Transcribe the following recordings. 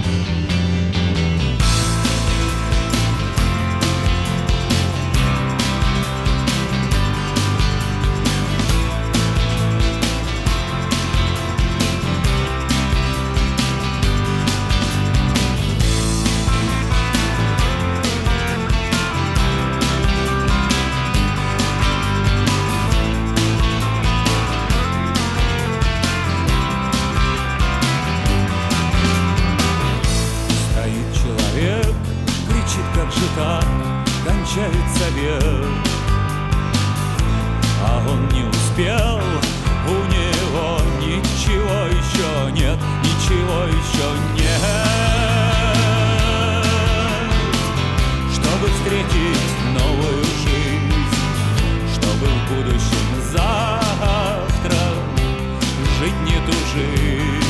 так кончается век, а он не успел, у него ничего еще нет, ничего еще нет, чтобы встретить новую жизнь, чтобы в будущем завтра жить не тужить.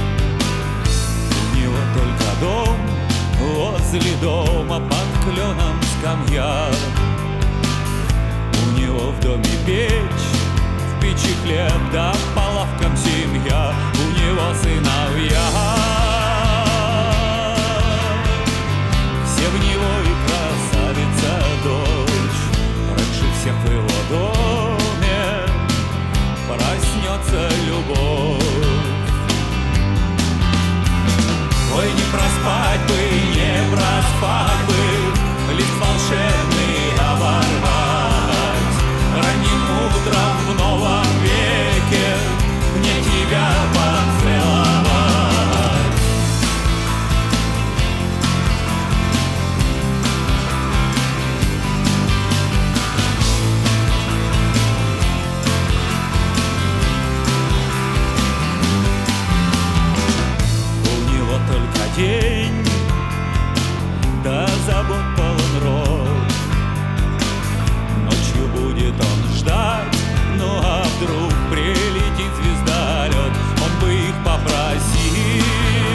У него только дом, возле дома под кленом скамья. У него в доме печь, в печи хлеб, да по лавкам семья. У него сыновья, все в него и красавица дочь. Раньше всех в его доме проснется любовь. Ой, не проспать бы, не проспать бы, лист волшебный оборвать. Ранним утром в новом веке мне тебя поцеловать. У него только день, да забот полон рот. Ночью будет он ждать, ну а вдруг прилетит звездолет, он бы их попросил,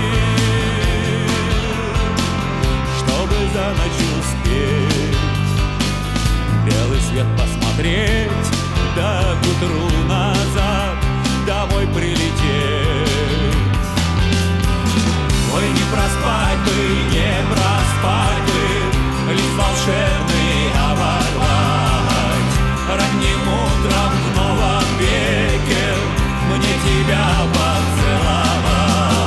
чтобы за ночь успеть белый свет посмотреть, да к утру назад домой прилететь. Ой, не проспать бы, не проспать бы, лист волшебный оборвать. Ранним утром в новом веке мне тебя поцеловать.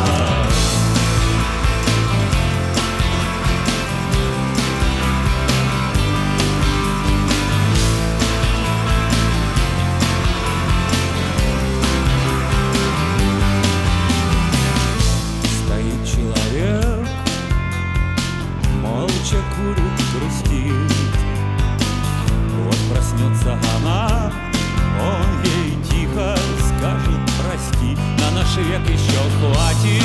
Стоит человек, молча курит, грустит. Вот проснется она, он ей тихо скажет прости, на наш век еще хватит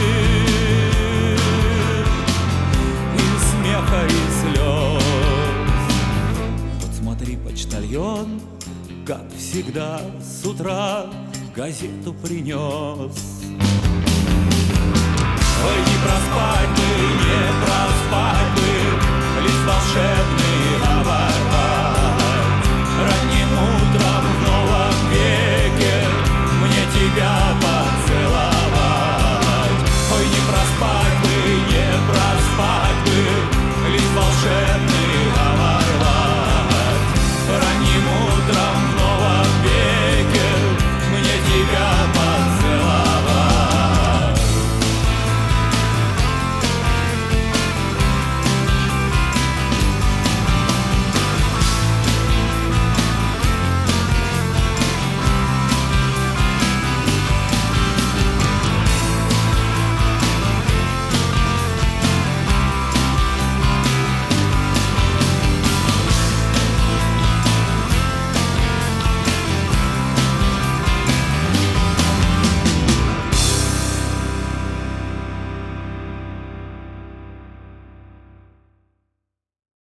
и смеха, и слез. Вот смотри, почтальон, как всегда, с утра газету принес. Ой, не